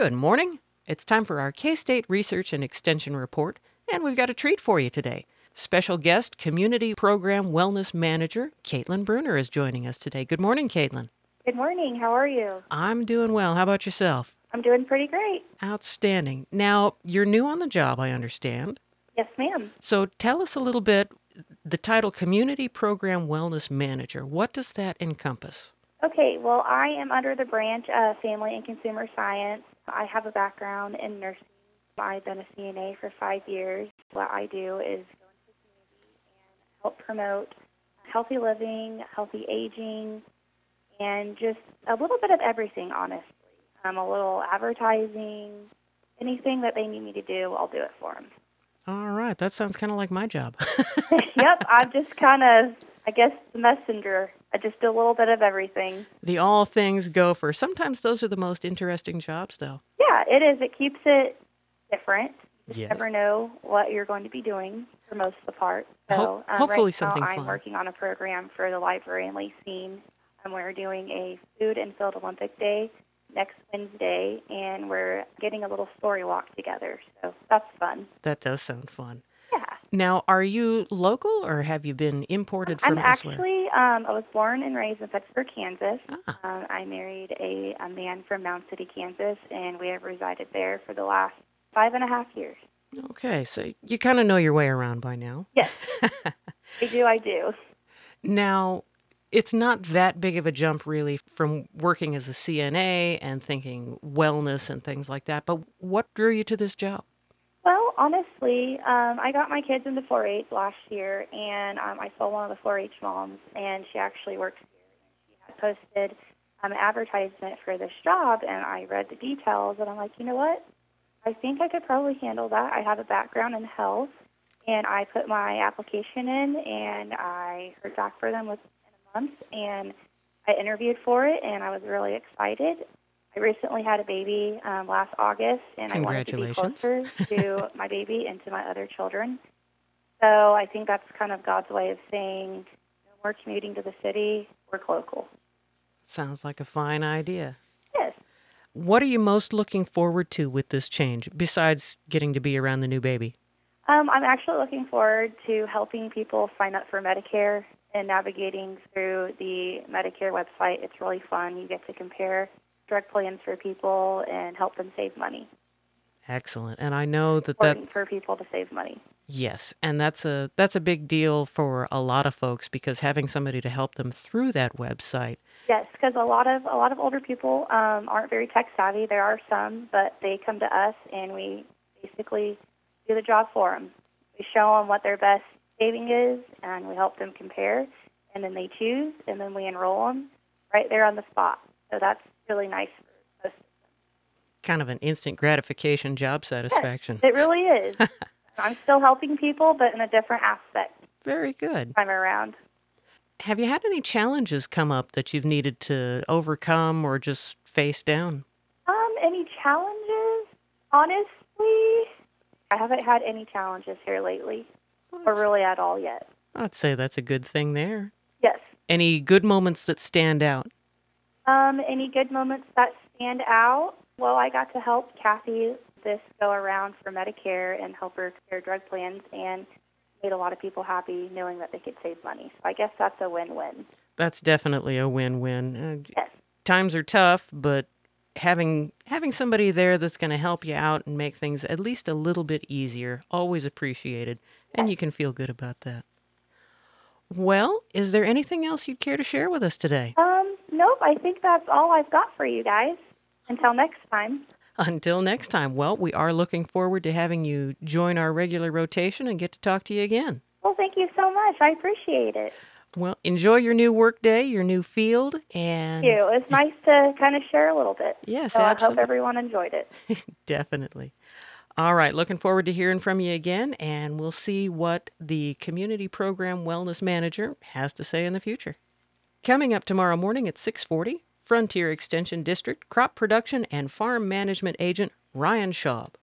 Good morning. It's time for our K-State Research and Extension Report, and we've got a treat for you today. Special guest, Community Program Wellness Manager, Caitlin Bruner is joining us today. Good morning, Caitlin. Good morning. How are you? I'm doing well. How about yourself? I'm doing pretty great. Outstanding. Now, you're new on the job, I understand. Yes, ma'am. So tell us a little bit, the title Community Program Wellness Manager. What does that encompass? Okay, well, I am under the branch of Family and Consumer Science. I have a background in nursing. I've been a CNA for 5 years. What I do is go into the community and help promote healthy living, healthy aging, and just a little bit of everything, honestly. A little advertising, anything that they need me to do, I'll do it for them. All right, that sounds kind of like my job. Yep, I'm just kind of, I guess, the messenger. I just do a little bit of everything. The all things gopher. Sometimes those are the most interesting jobs, though. Yeah, it is. It keeps it different. You Yes. never know what you're going to be doing for most of the part. So Hopefully right something now I'm fun. working on a program for the library in Lacine. And we're doing a Food and Field Olympic Day next Wednesday, and we're getting a little story walk together. So that's fun. That does sound fun. Yeah. Now, are you local or have you been imported from I'm elsewhere? actually, I was born and raised in Pittsburgh, Kansas. Ah. I married a man from Mound City, Kansas, and we have resided there for the last 5.5 years. Okay, so you kind of know your way around by now. Yes, I do. Now, it's not that big of a jump, really, from working as a CNA and thinking wellness and things like that, but what drew you to this job? Well, honestly, I got my kids into 4-H last year, and I saw one of the 4-H moms, and she actually works here. She had posted an advertisement for this job, and I read the details, and I'm like, you know what? I think I could probably handle that. I have a background in health, and I put my application in, and I heard back for them within a month, and I interviewed for it, and I was really excited. I recently had a baby last August, and I wanted to be Congratulations. closer to my baby and to my other children. So I think that's kind of God's way of saying, no more commuting to the city, work local. Sounds like a fine idea. Yes. What are you most looking forward to with this change, besides getting to be around the new baby? I'm actually looking forward to helping people sign up for Medicare and navigating through the Medicare website. It's really fun. You get to compare drug plans for people and help them save money. Excellent. And I know It's that important for people to save money. yes, and that's a big deal for a lot of folks because having somebody to help them through that website. Yes, because a lot of older people aren't very tech savvy. There are some, but they come to us and we basically do the job for them. We show them what their best saving is, and we help them compare, and then they choose, and then we enroll them right there on the spot. So that's really nice for most. Kind of an instant gratification job satisfaction. Yes, it really is. I'm still helping people, but in a different aspect Very good. time around. Have you had any challenges come up that you've needed to overcome or just face down? Any challenges? Honestly, I haven't had any challenges here lately, or really at all yet. I'd say that's a good thing there. Yes. Any good moments that stand out? Any good moments that stand out? Well, I got to help Kathy this go around for Medicare and help her compare drug plans, and made a lot of people happy knowing that they could save money. So I guess that's a win-win. That's definitely a win-win. Yes. Times are tough, but having somebody there that's going to help you out and make things at least a little bit easier, always appreciated, and you can feel good about that. Well, is there anything else you'd care to share with us today? Nope, I think that's all I've got for you guys. Until next time. Until next time, well, we are looking forward to having you join our regular rotation and get to talk to you again. Well, thank you so much. I appreciate it. Well, enjoy your new work day, your new field, and Thank you. It was nice to kind of share a little bit. yes, So I absolutely. hope everyone enjoyed it. Definitely. All right, looking forward to hearing from you again, and we'll see what the Community Program Wellness Manager has to say in the future. Coming up tomorrow morning at 6:40, Frontier Extension District Crop Production and Farm Management Agent Ryan Schaub.